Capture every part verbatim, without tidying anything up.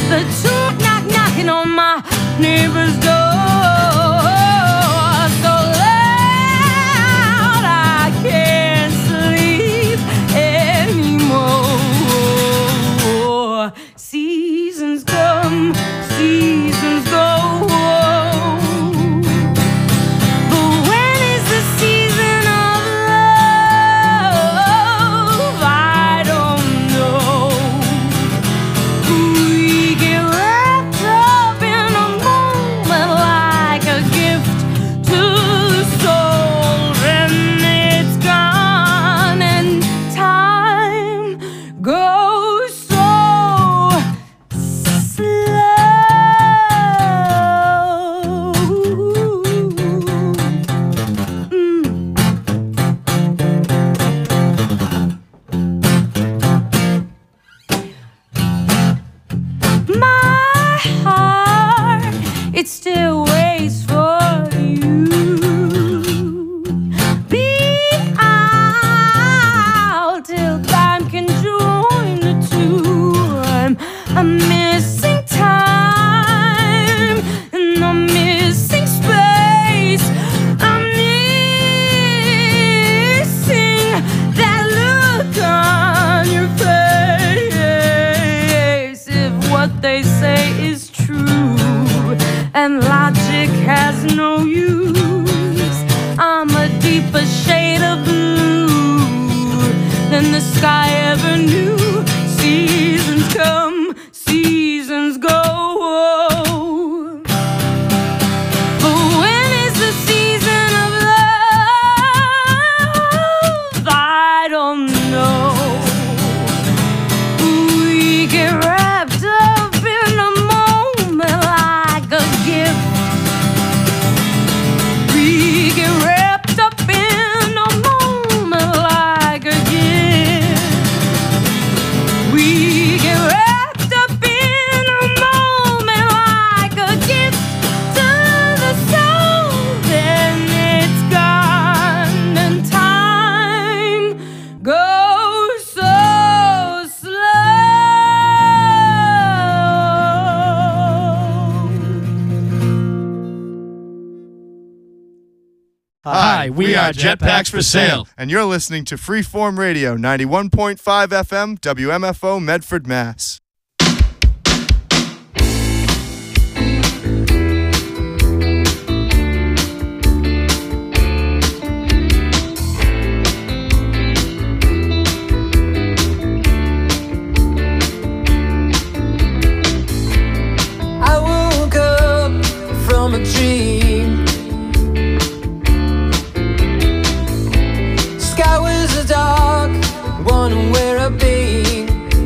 the truth knock knocking on my neighbor's door. So loud I can't sleep anymore. Seasons come, seasons go. But when is the season of love? I don't know. We get wrapped up in a moment like a gift to the soul, and it's gone, and time goes so slow. Mm. My heart, it still waits for you. Be out till time can join the two. I'm, I'm missing time, and I'm missing space. I'm missing that look on your face. If what they say is true and logic has no use, I'm a deeper shade of blue than the sky ever knew. Seasons come, seasons go. But when is the season of love? I don't know. We get wrapped up in a moment like a gift. We get wrapped up in a moment like a gift. We get wrapped up in a moment like a gift to the soul, then it's gone, and time goes so slow. Hi, we are Jetpacks for Sale. And you're listening to Freeform Radio, ninety-one point five F M, W M F O, Medford, Mass. I woke up from a dream. Sky was dark, wondering where I've been.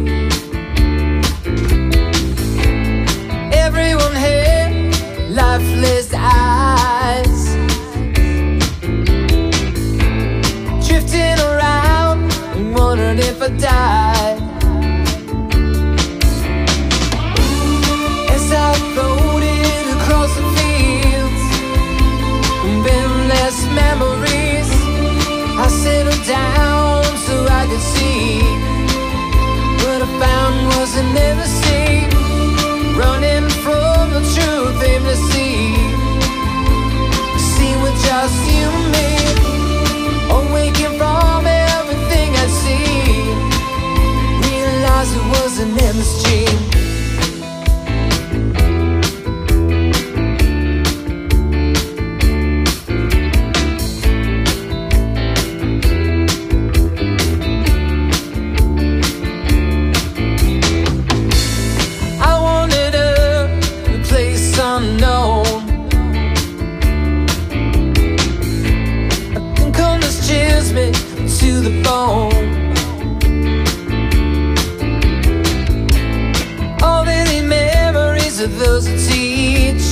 Everyone had lifeless eyes, drifting around, wondering if I died. As I floated across the fields, endless memories, I settled down so I could see. What I found was an intimacy, running from the truth, aimlessly. See with just you and me, awaking from everything I see. Realize it was an endless dream. I wanted a place unknown. I think this chills me to the bone. All the memories of those who teach,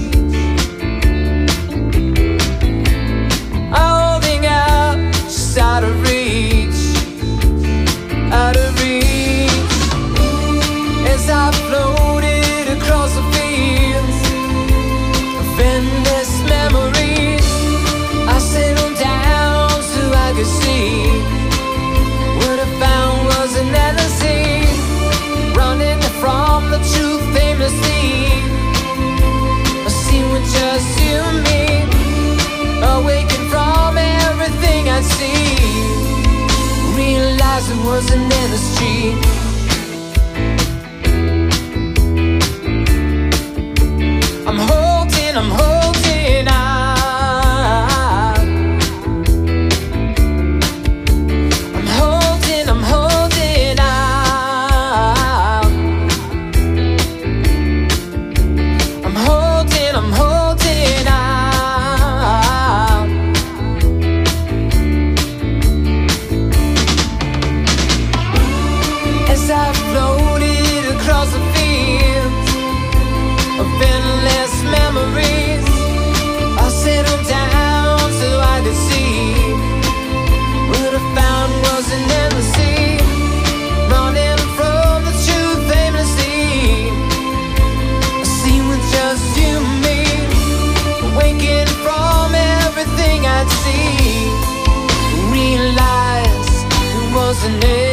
holding out just out of reach, out of reach. As I floated across the fields of endless memories, I settled down so I could see. What I found was an endless sea, running from the truth. wasn't in the street. I'm holding, I'm holding out. I'm holding, I'm holding out. I'm holding, I'm holding out. As I floated across the fields of endless memories, I settled down so I could see. What I found wasn't in the sea, running from the truth aimlessly. A scene with just you and me, waking from everything I'd see. Realized it wasn't endless.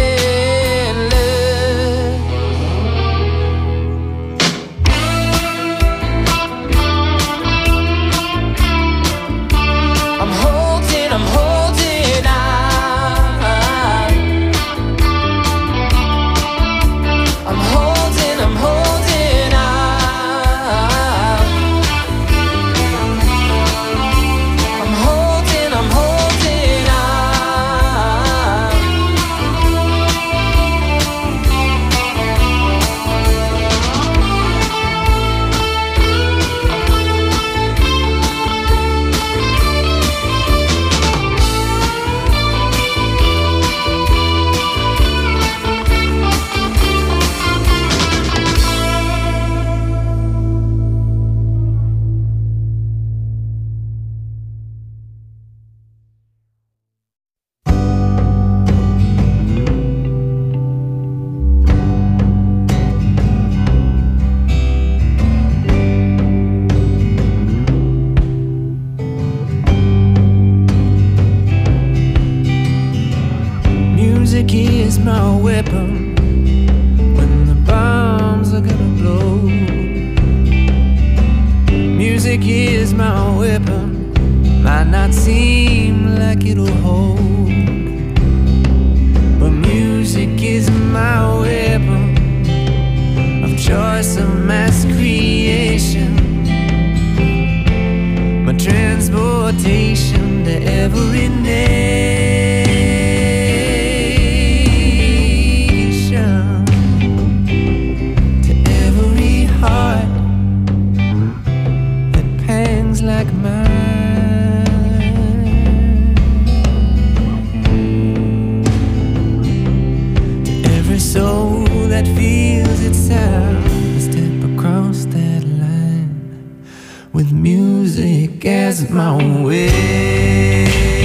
I'm holding, I'm holding out. I'm holding, I'm holding out. I'm holding, I'm holding out. Music is my weapon when the bombs are gonna blow. Music is my weapon, might not seem like it'll hold, but music is my weapon of choice, of mass creation, my transportation to every nation. Like mine, to every soul that feels its sound, step across that line with music as my way.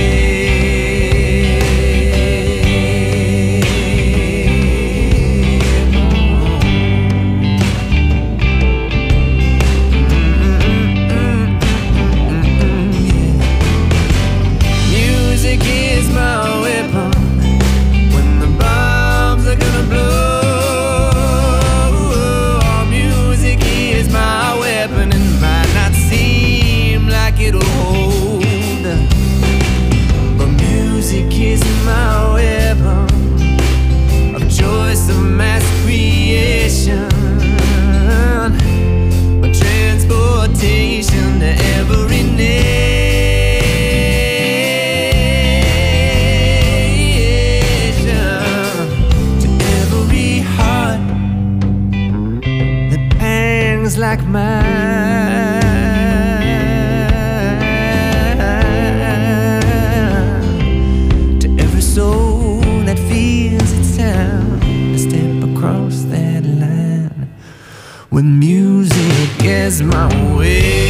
Like mine, to every soul that feels its sound, to step across that line with music as my way.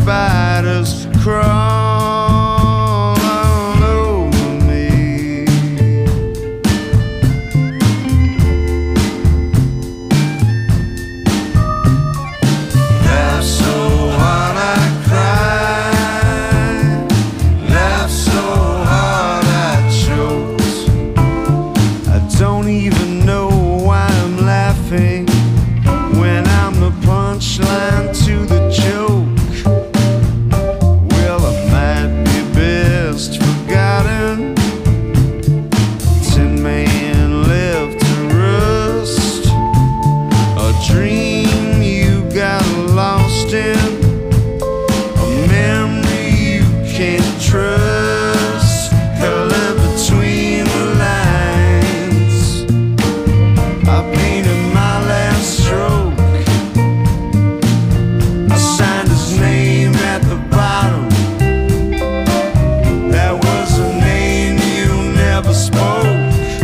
spiders crawl all over me. Laugh so hard I cry, laugh so hard I choke. I don't even know why I'm laughing when I'm the punchline to the joke. Well, I might be best forgotten. Tin man left to rust, a dream you got lost in, a memory you can't trust. Color between the lines, I painted my last stroke. I signed his name at the bottom. That was a name you never spoke.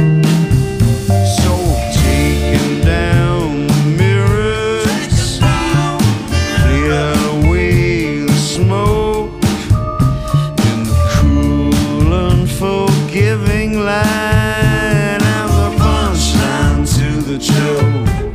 So taking down the mirrors, cleared away the smoke in the cool, unforgiving light. I'm the punchline to the joke.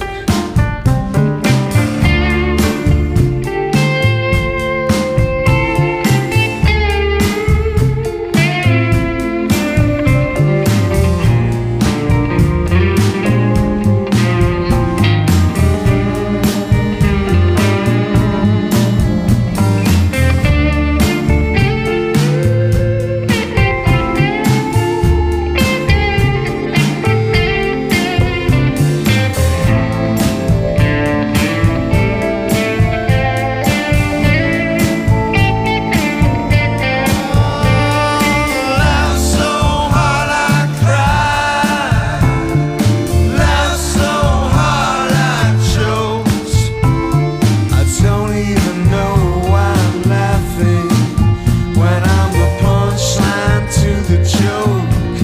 Laugh so hard I cry, laugh so hard I choke. I don't even know why I'm laughing when I'm the punchline to the joke.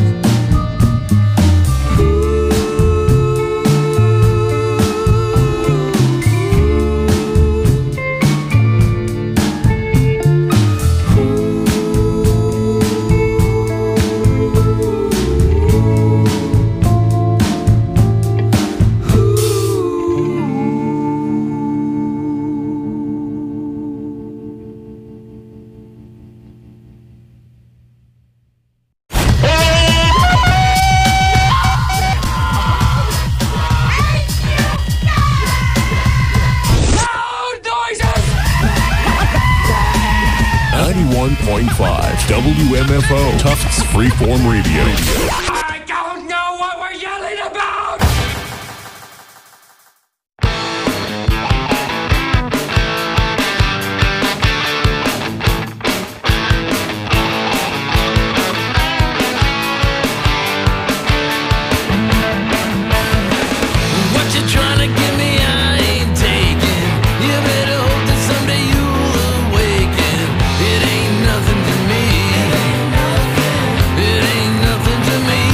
ninety-one point five W M F O Tufts Freeform Radio. I don't know what we're yelling about! What you trying to give me, I ain't taking. You better hope that someday you'll awaken. It ain't nothing to me. It ain't nothing to me.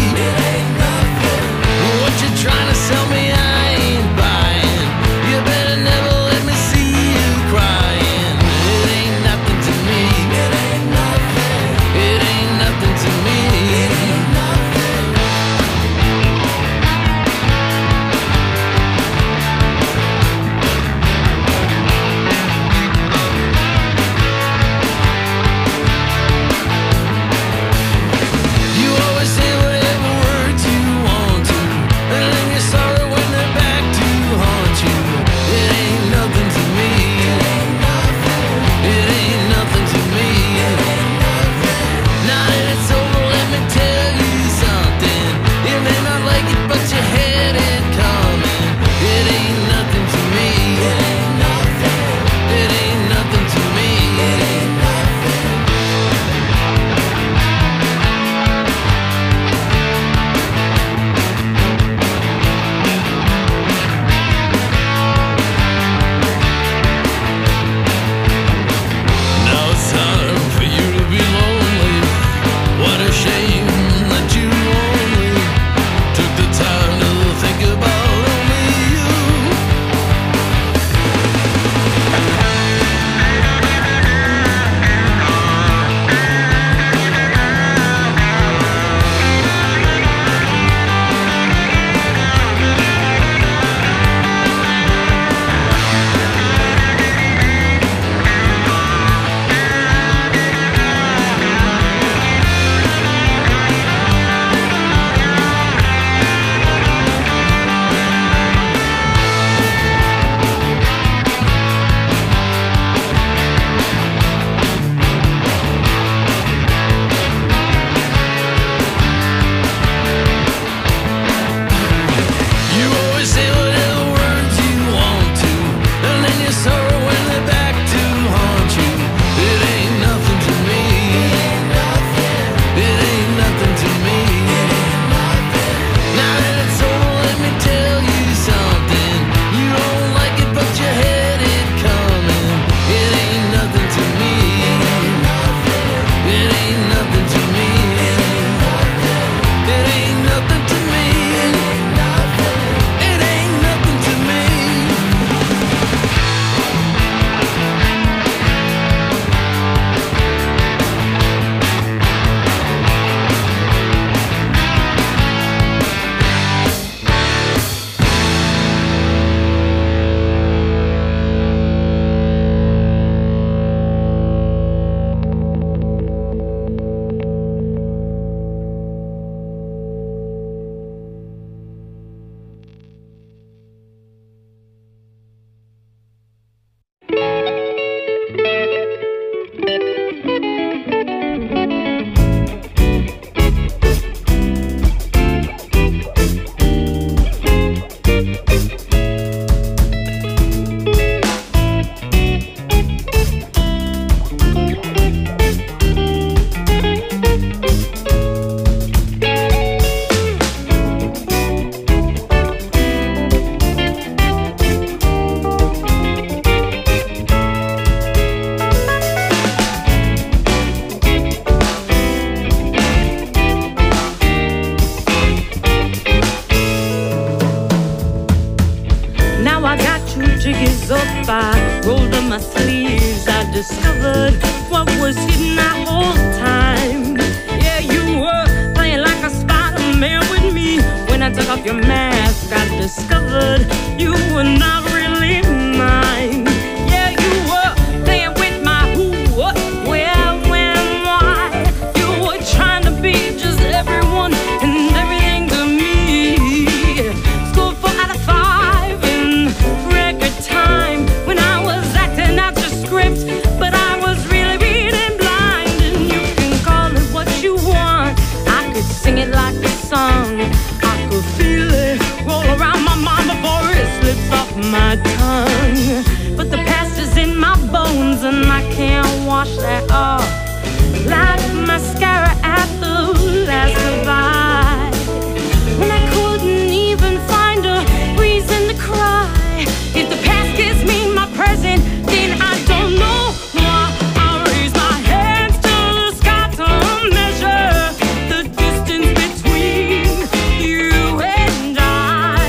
my true jiggies up, I rolled up my sleeves. I discovered what was hidden that whole time. Yeah, you were playing like a Spider-Man with me. When I took off your mask, I discovered you were not really mine. Yeah, you were playing with my who, what, where, when, why. You were trying to be just everyone and everything to me. Scored four out of five in record time when I was acting out your script, but I was really reading blind. And you can call it what you want. I could sing it like a song. I could feel it roll around my mind before it slips off my tongue. But the past is in my bones and I can't wash that off like mascara at the last goodbye. When I couldn't even find a reason to cry. If the past gives me my present, then I don't know why. I raise my hands to the sky to measure the distance between you and I.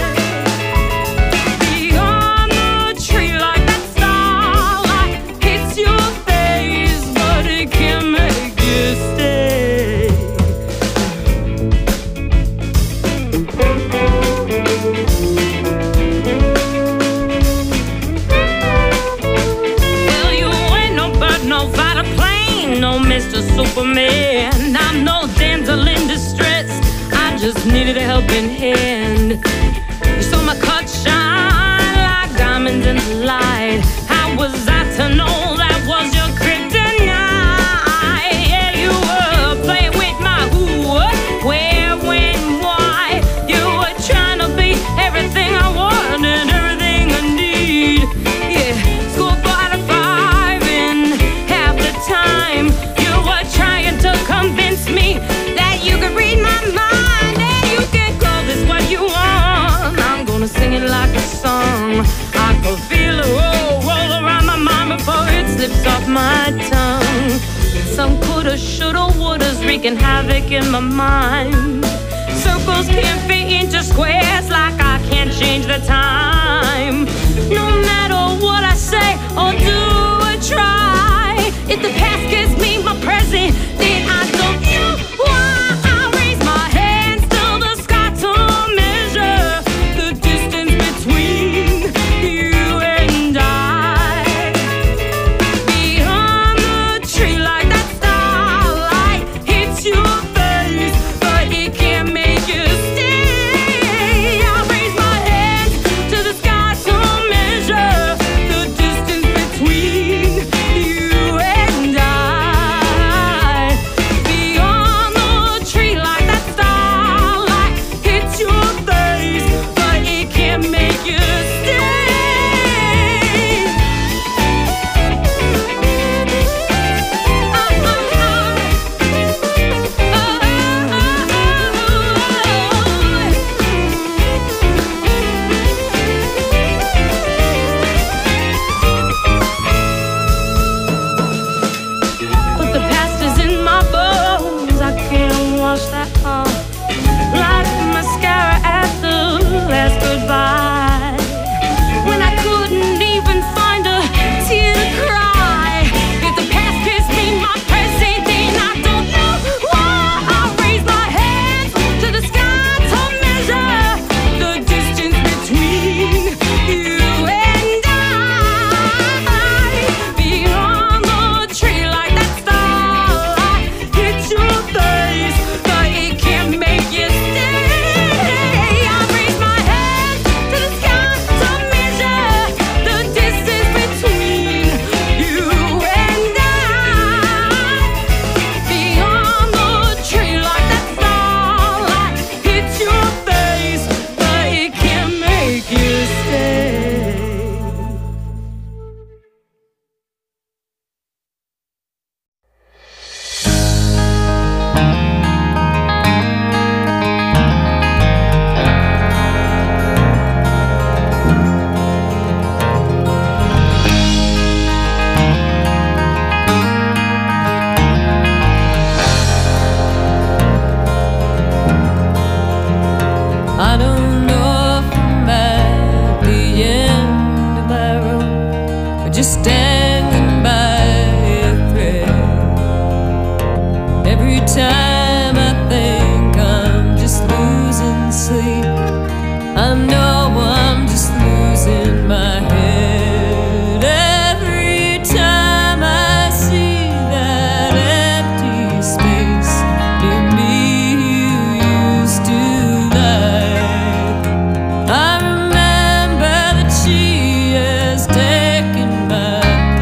Beyond the tree like that starlight hits your face, but it can't make you stay. Well, you ain't no bird, no fighter plane, no Mister Superman. I'm no damsel in distress, I just needed a helping hand. You saw my cut shine like diamonds in the light. How was I to know that was your kryptonite? Yeah, you were playing with my who, what, where, when, why. You were trying to be everything I want and everything I need. Yeah, score four out of five in half the time. You were trying to convince me that you could read my mind and you can call this what you want. I'm gonna sing it like a song. I could feel it roll, roll around my mind before it slips off my tongue. Some coulda, shoulda, wouldas wreaking havoc in my mind. Circles can't fit into squares like I can't change the time. No matter what I say or do or try, if the past gives me my present, then I don't know why. I raise my hands to the sky to measure the distance between you and I. Beyond the tree like that starlight hits your face, but it can't make you stay. I raise my hands to the sky to measure just dangling by a thread. Every time I think I'm just losing sleep, I know I'm just losing my head. Every time I see that empty space near me you used to like, I remember that she has taken my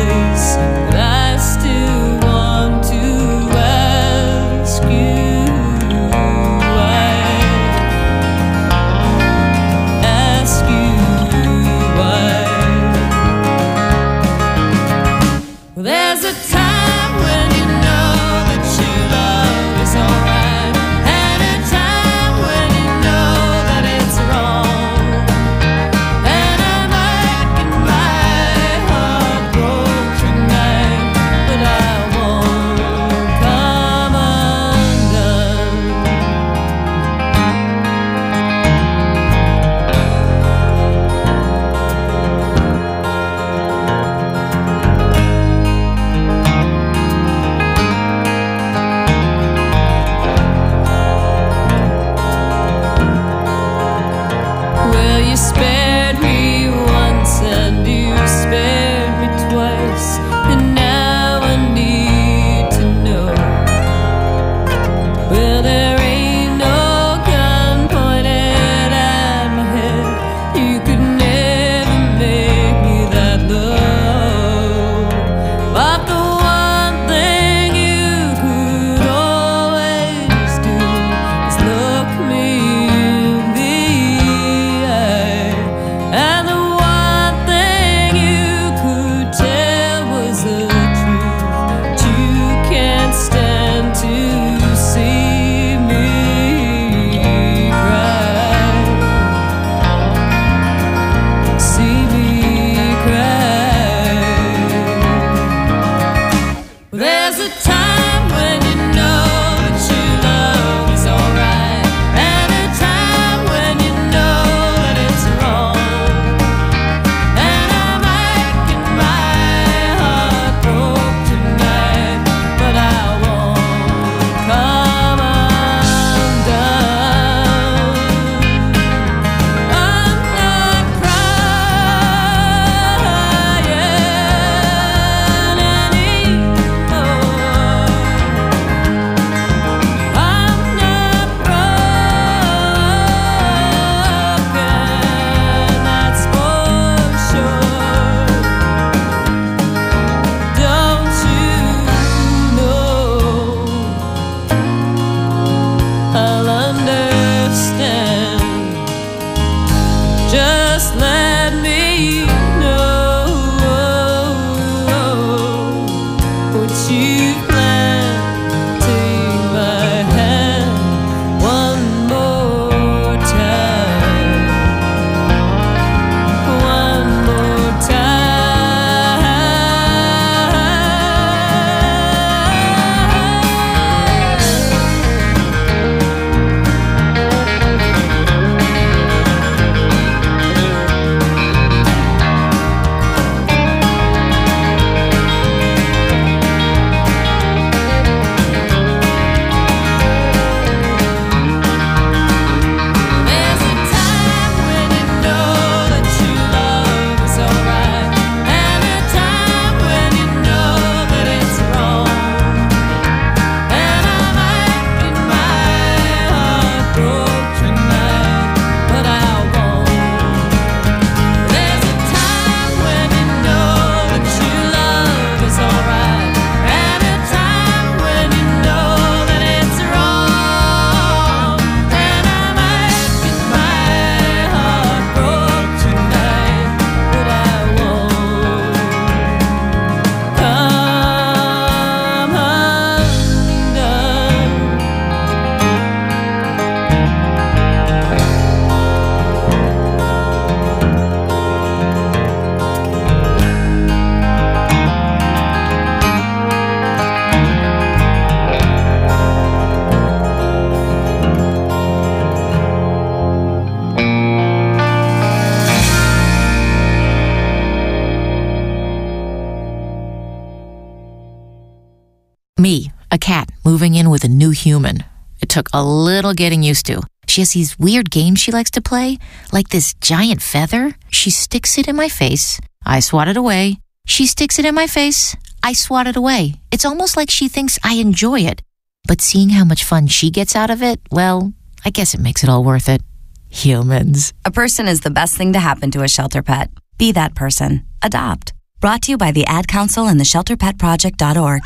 Me, a cat, moving in with a new human. It took a little getting used to. She has these weird games she likes to play, like this giant feather. She sticks it in my face. I swat it away. She sticks it in my face. I swat it away. It's almost like she thinks I enjoy it. But seeing how much fun she gets out of it, well, I guess it makes it all worth it. Humans. A person is the best thing to happen to a shelter pet. Be that person. Adopt. Brought to you by the Ad Council and the shelter pet project dot org.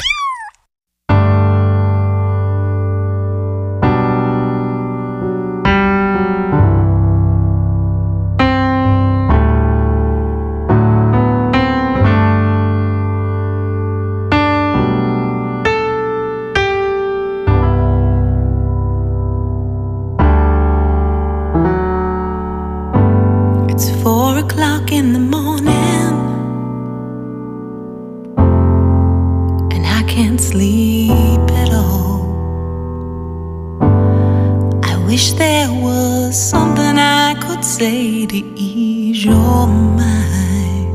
Four o'clock in the morning, and I can't sleep at all. I wish there was something I could say to ease your mind.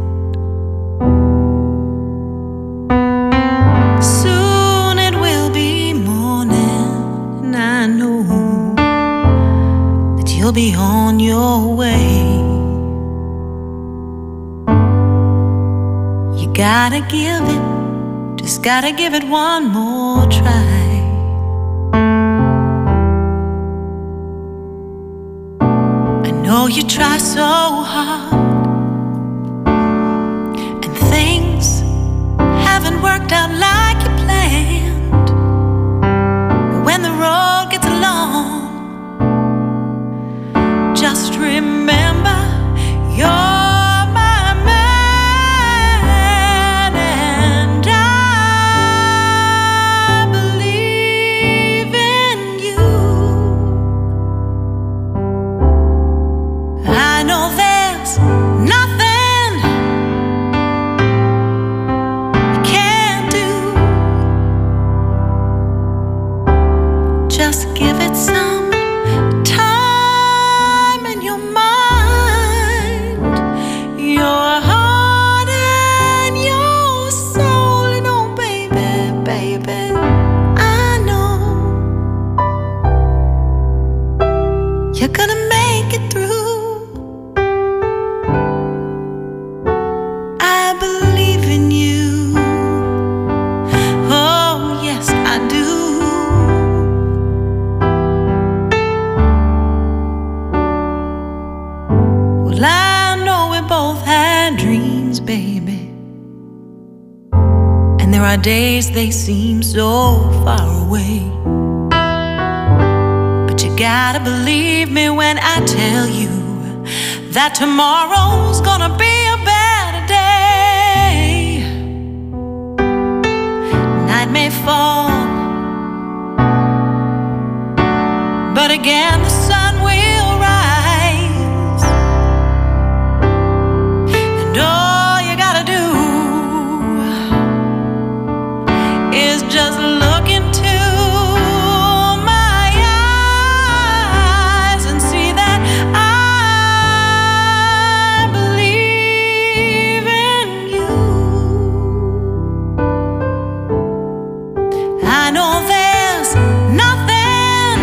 Soon it will be morning, and I know that you'll be on your way. Gotta give it, just gotta give it one more try. I know you try so hard, and things haven't worked out like you planned. But when the road gets long, just remember you're days they seem so far away, but you gotta believe me when I tell you that tomorrow's gonna be a better day. Night may fall, but again the sun will rise, and all you gotta do is just look into my eyes and see that I believe in you. I know there's nothing,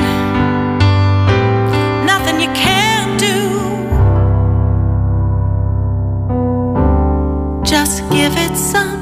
nothing you can't do. Just give it some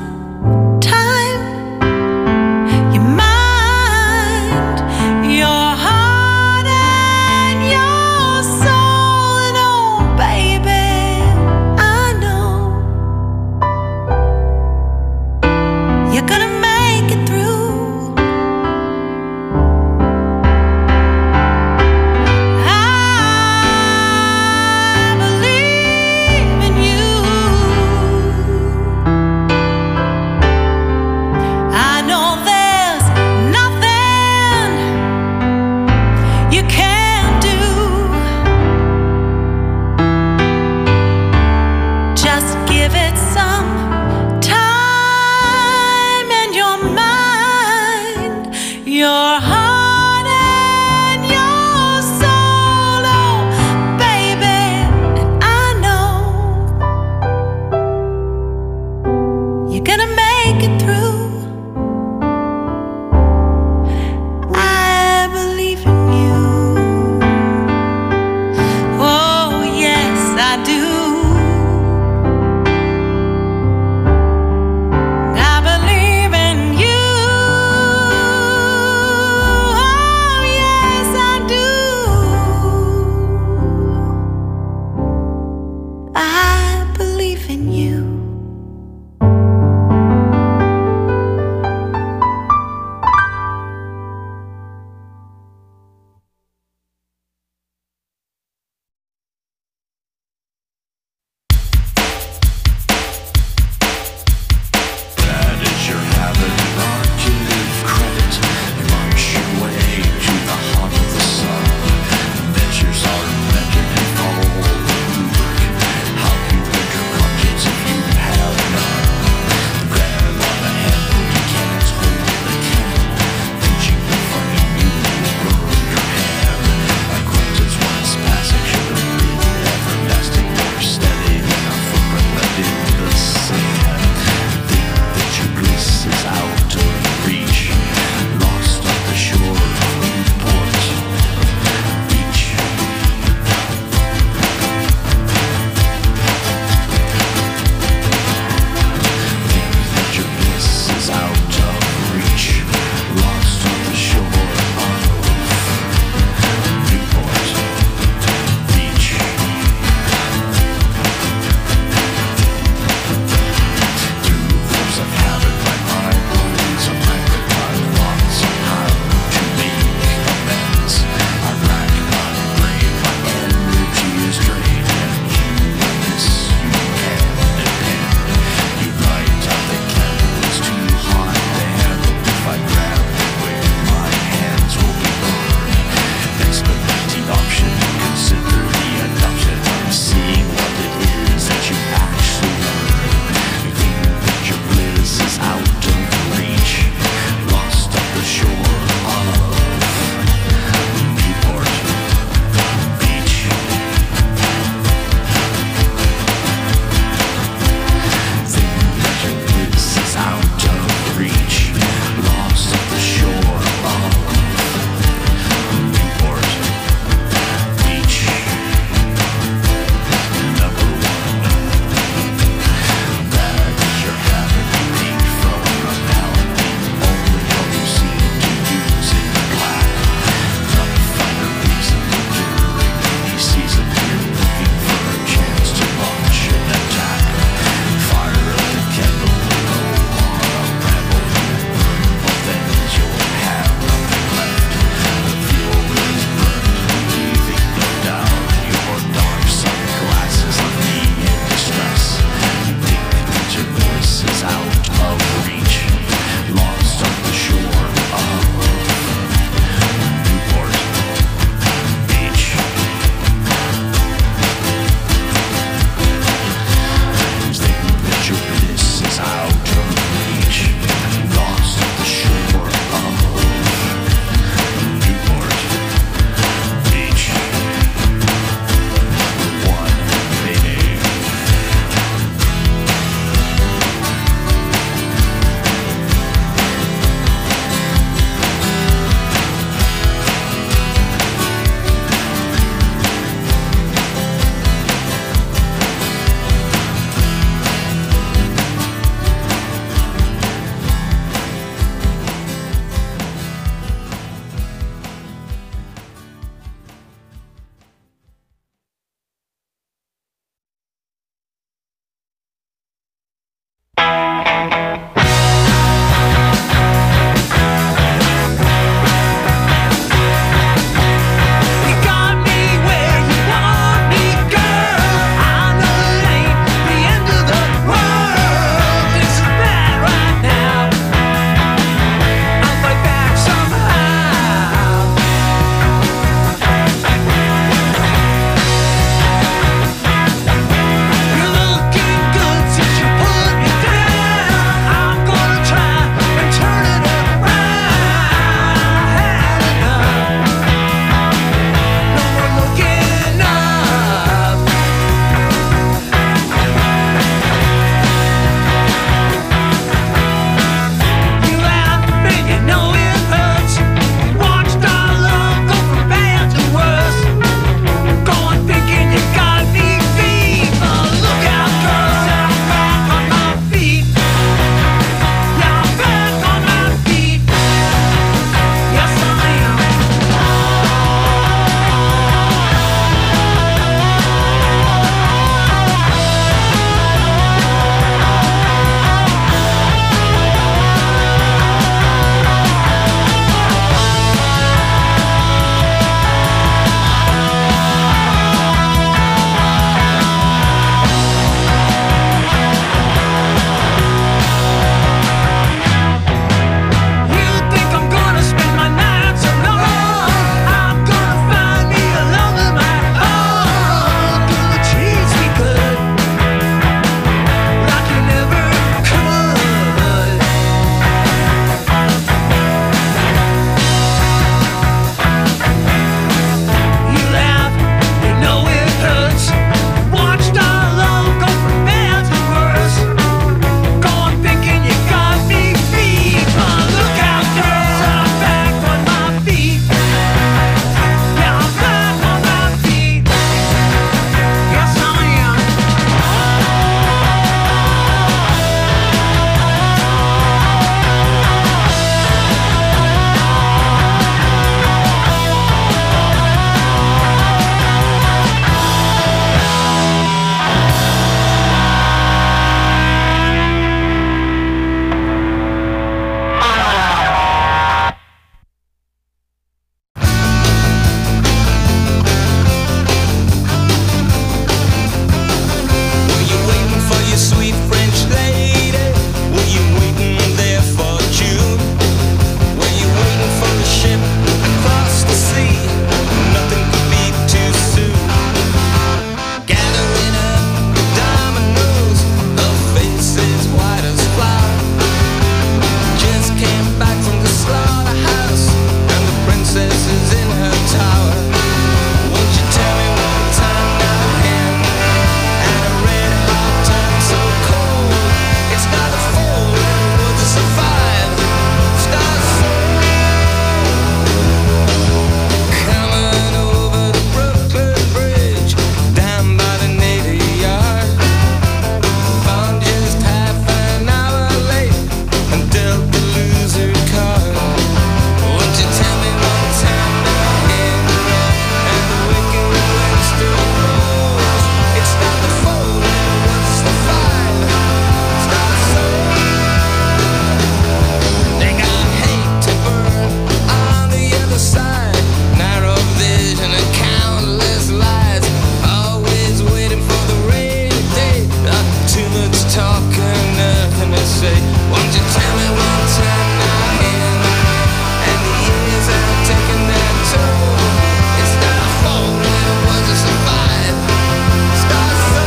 say, won't you tell me one time now, Hen? And the years have taken their toll. It's not a fault, it was just a fight. Start so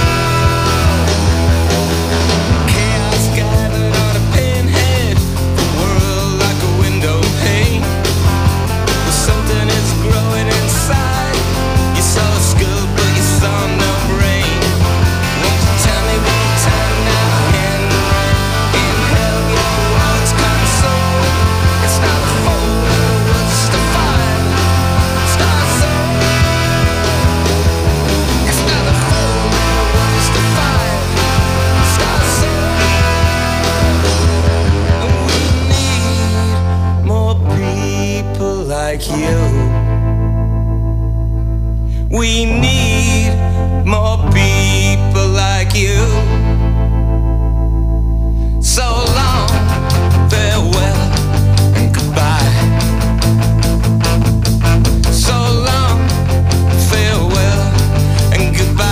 chaos gathered on a pinhead, the world like a window pane. But something is growing inside. You saw a skull, but you saw no brain. Won't you tell me one time now, Hen? Inhale your words, console. It's not a fold, it was just a fire. Start so. It's not a fold, it was just a fire. Start so. We need more people like you. We need more people like you. So long, farewell, and goodbye. So long, farewell, and goodbye.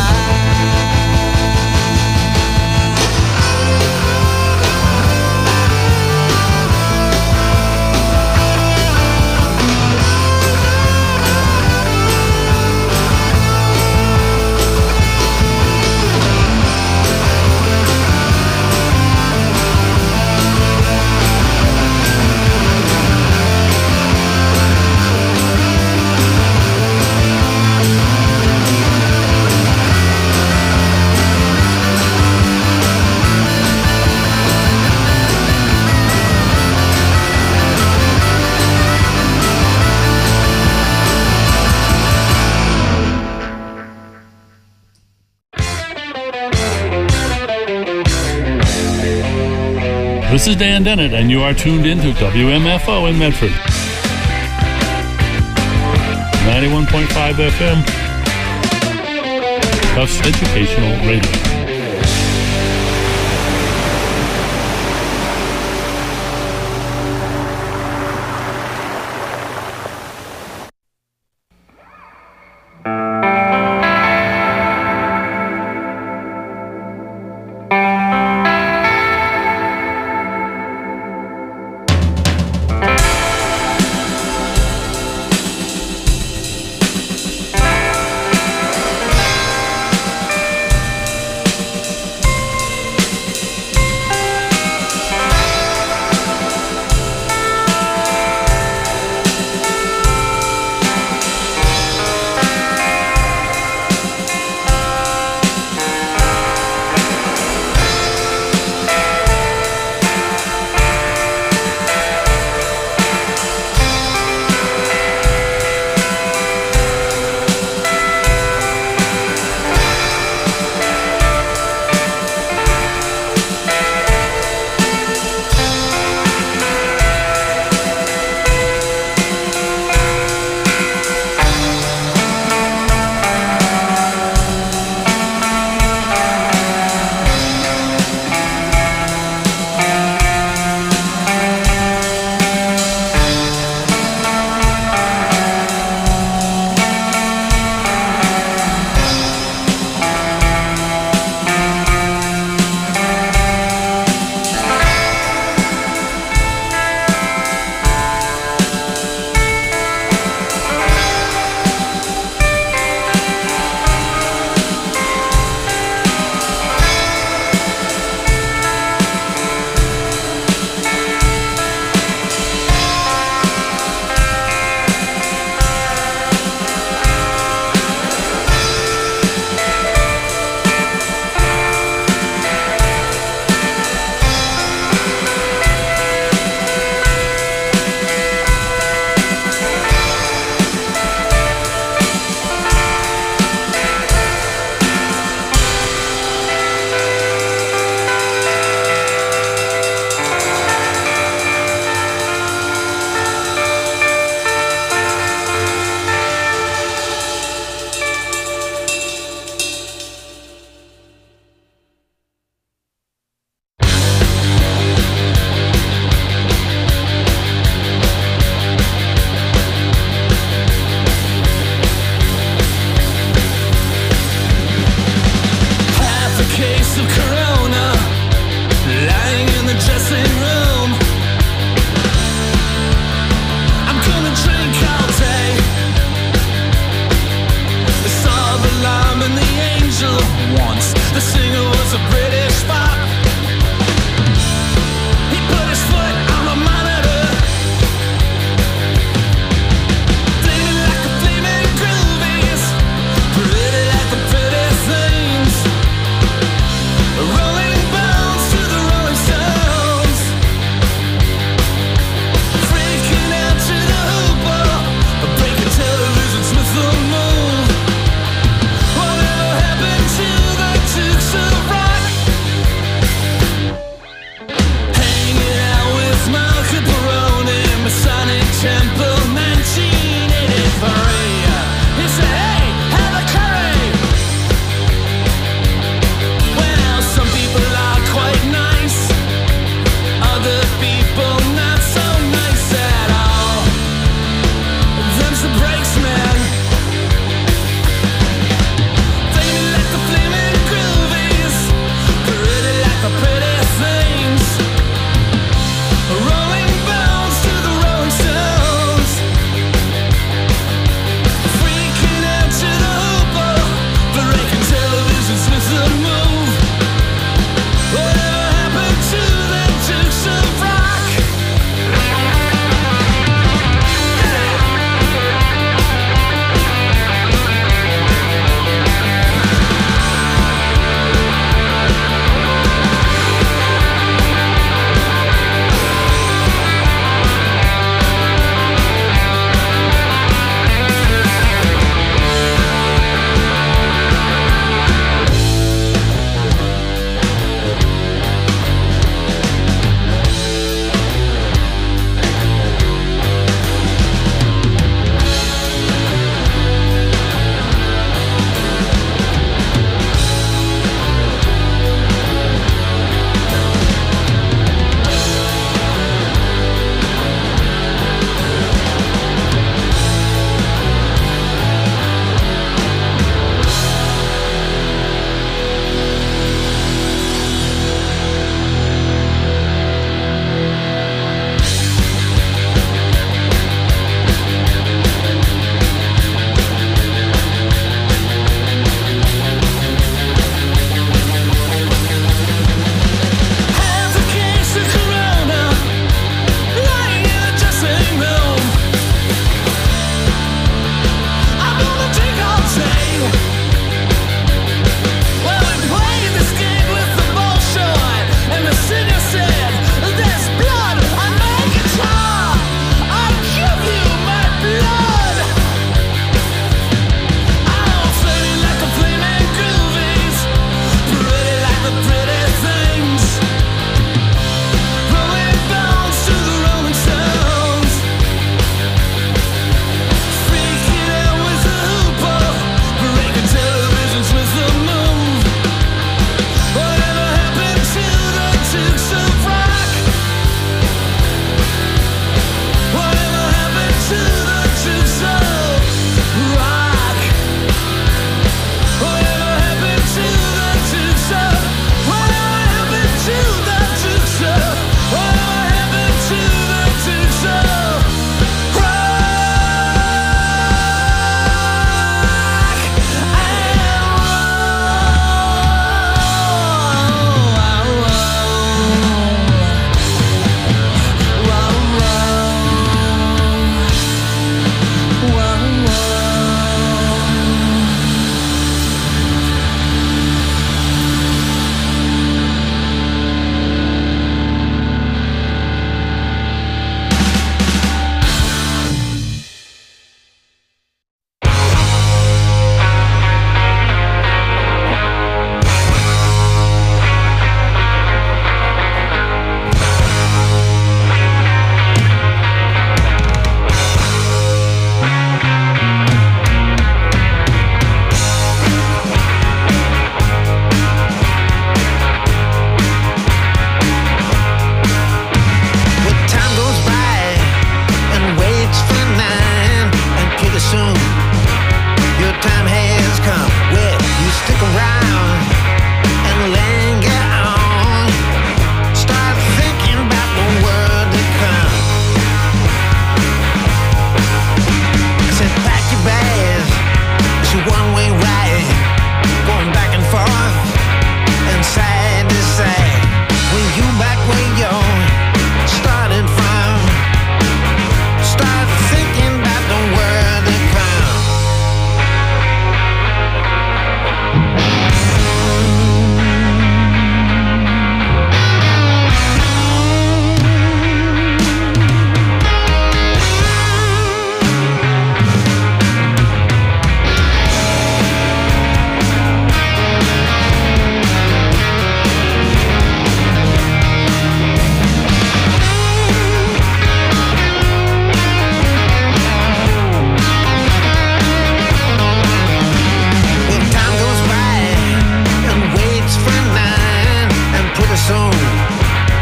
This is Dan Dennett, and you are tuned in to W M F O in Medford. ninety-one point five F M, Tufts Educational Radio.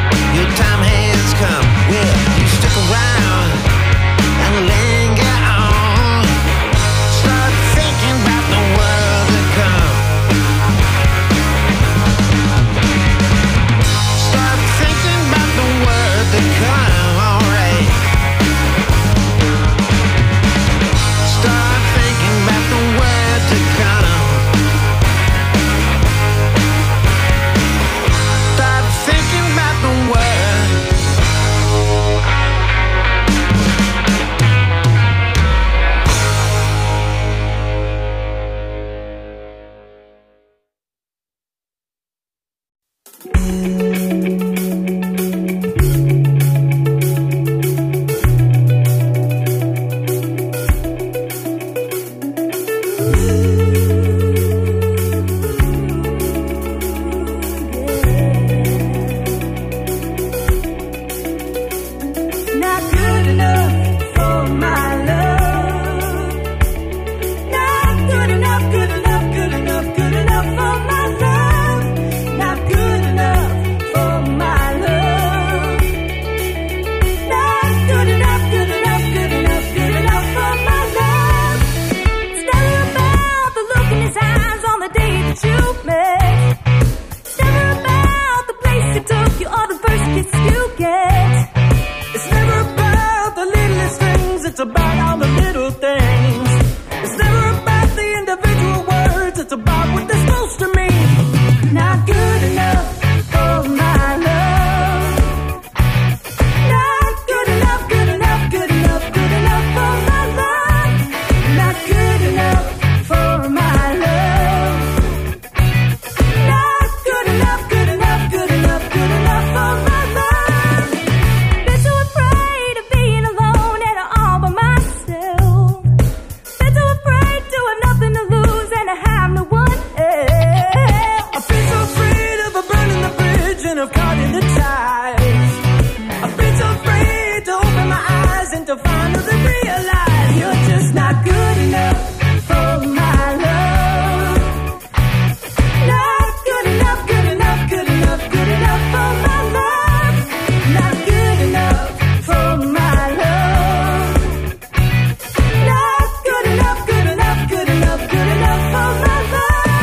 Your time has come. Well, you stick around and linger on. Start thinking about the world to come. Start thinking about the world to come. Alright. Start thinking about the world to come. Start thinking about the world. Not good enough for my love. Not good enough, good enough, good enough, good enough for my love. Not good enough for my love. Not good enough, good enough, good enough, good enough for my love. It's never about the look in his eyes on the day that you met. It's never about the place you took you or the first kiss you get. It's never about the littlest things, it's about all the little things. It's never about the individual words, it's about what they're supposed to mean. Not good enough for my love. Not good enough, good enough, good enough, good enough for my love. Not good enough for my love. Not good enough, good enough, good enough, good enough for my love. Been too afraid of being alone and all by myself. Been too afraid to have nothing to lose and to have no one else. I've been so afraid of burning the bridge and of caught in the ties. I've been so afraid to open my eyes and to finally realize you're just not good enough for my love. Not good enough, good enough, good enough, good enough for my love. Not good enough for my love. Not good enough, good enough, good enough, good enough for my love.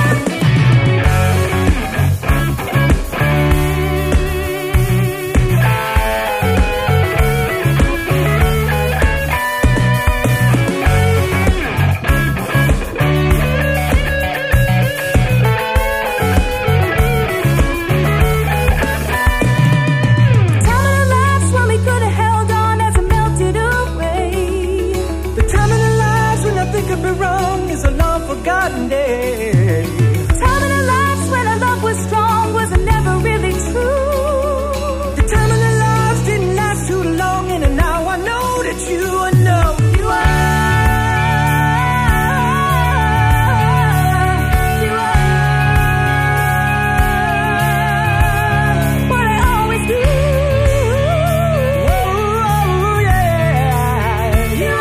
The time in our lives when we could have held on as it melted away. The time in our lives when nothing could be wrong is a long forgotten day. The time in our lives when our love was strong was never really true. The time in our lives didn't last too long, and now I know that you know you are. You are what I always do. Oh, yeah. You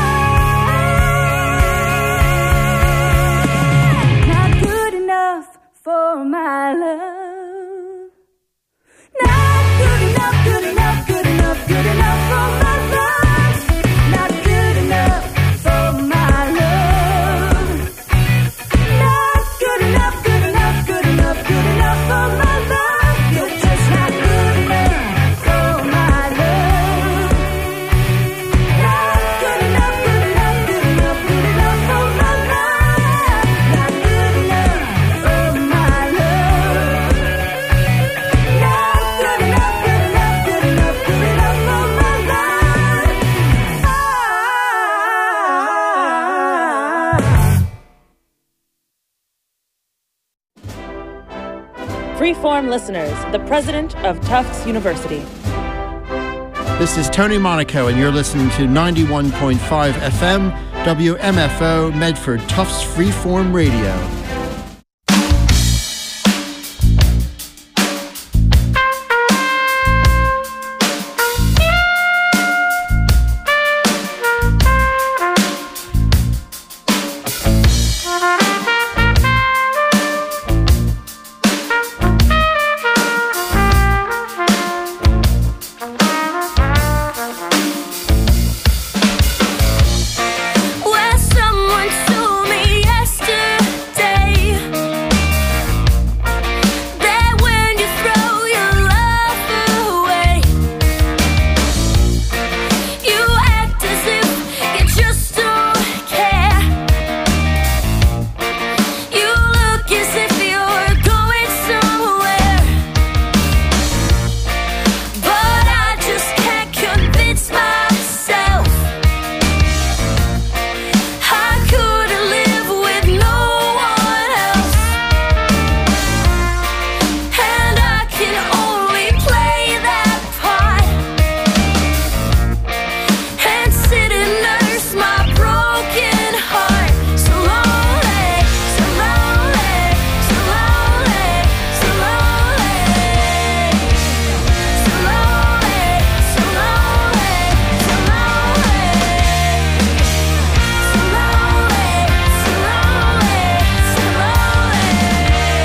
are not good enough for my love. Not good enough, good enough, good enough, good enough for my love. Not good enough for my love. Not good enough, good enough, good enough, good enough for my love. You're just not good enough for my love. Not good enough, good enough, good enough, good enough for my love. Not good enough for my love. Not good enough, good enough, good enough, good enough for my love. Freeform listeners, the president of Tufts University. This is Tony Monaco, and you're listening to ninety-one point five F M, W M F O, Medford, Tufts Freeform Radio.